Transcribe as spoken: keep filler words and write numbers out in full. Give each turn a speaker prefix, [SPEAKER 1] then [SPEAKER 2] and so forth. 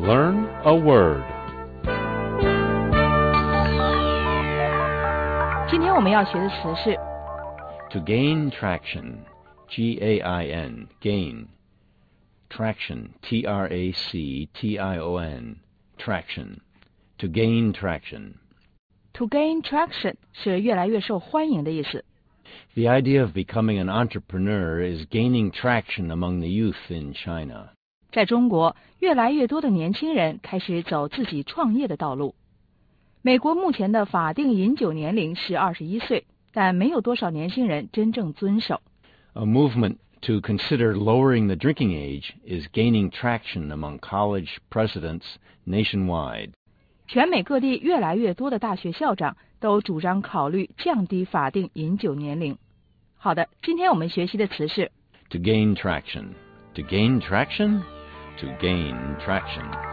[SPEAKER 1] Learn a word.
[SPEAKER 2] 今天我们要学的词是
[SPEAKER 1] To gain traction, G A I N, gain. Traction, T R A C T I O N, traction. To gain traction.
[SPEAKER 2] To gain traction 是越来越受欢迎的意思。
[SPEAKER 1] The idea of becoming an entrepreneur is gaining traction among the youth in China.
[SPEAKER 2] 在中国，越来越多的年轻人开始走自己创业的道路。美国目前的法定饮酒年龄是二十一岁，但没有多少年轻人真正遵守。
[SPEAKER 1] A movement to consider lowering the drinking age is gaining traction among college presidents nationwide.
[SPEAKER 2] 全美各地越来越多的大学校长都主张考虑降低法定饮酒年龄。好的，今天我们学习的词是
[SPEAKER 1] To gain traction. To gain traction? To gain traction.